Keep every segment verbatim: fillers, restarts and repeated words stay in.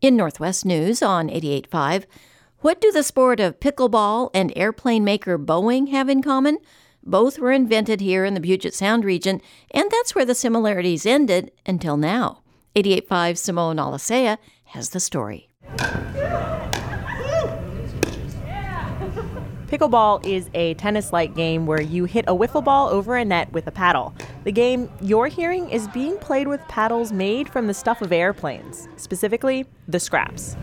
In Northwest News on eighty-eight point five, what do the sport of pickleball and airplane maker Boeing have in common? Both were invented here in the Puget Sound region, and that's where the similarities ended until now. eighty-eight point five Simone Alicea has the story. Pickleball is a tennis-like game where you hit a wiffle ball over a net with a paddle. The game you're hearing is being played with paddles made from the stuff of airplanes, specifically the scraps.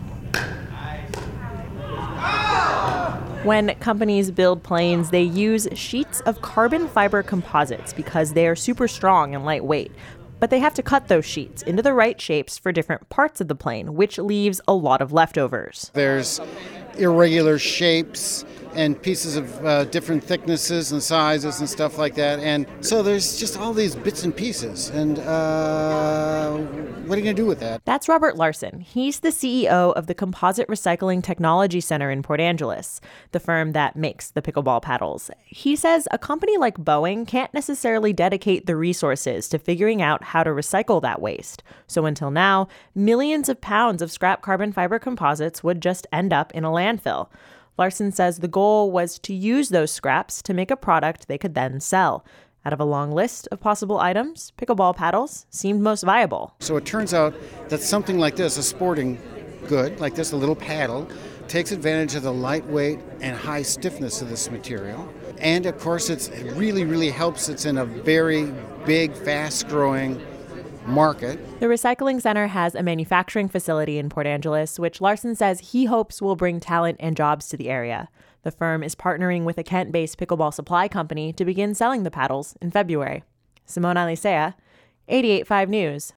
When companies build planes, they use sheets of carbon fiber composites because they are super strong and lightweight. But they have to cut those sheets into the right shapes for different parts of the plane, which leaves a lot of leftovers. There's irregular shapes and pieces of uh, different thicknesses and sizes and stuff like that. And so there's just all these bits and pieces. And uh, what are you going to do with that? That's Robert Larson. He's the C E O of the Composite Recycling Technology Center in Port Angeles, the firm that makes the pickleball paddles. He says a company like Boeing can't necessarily dedicate the resources to figuring out how to recycle that waste. So until now, millions of pounds of scrap carbon fiber composites would just end up in a landfill. Larson says the goal was to use those scraps to make a product they could then sell. Out of a long list of possible items, pickleball paddles seemed most viable. So it turns out that something like this, a sporting good, like this, a little paddle, takes advantage of the lightweight and high stiffness of this material. And of course, it's, it really, really helps. It's in a very big, fast-growing market. The recycling center has a manufacturing facility in Port Angeles, which Larson says he hopes will bring talent and jobs to the area. The firm is partnering with a Kent-based pickleball supply company to begin selling the paddles in February. Simone Alicea, eighty-eight point five News.